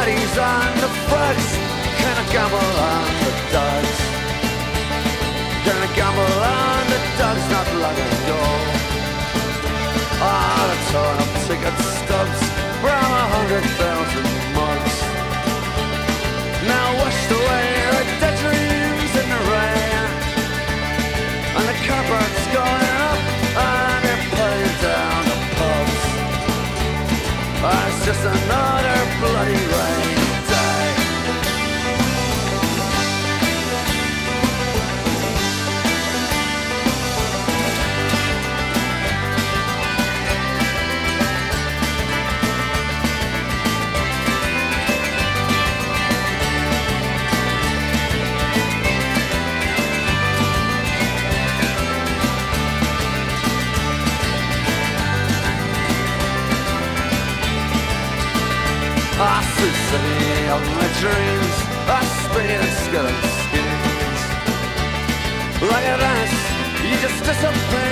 parties and the fruits. Can I gamble on the duds? Can I gamble on the duds not long ago? Ah, the torn up ticket stubs from 100,000 mugs. Now washed away like dead dreams in the rain. And the cupboard's going up and they're putting down the pubs. Ah, it's just another bloody rainy day. I see city of my dreams, I spin and skeleton skins. Like a dance, you just disappear.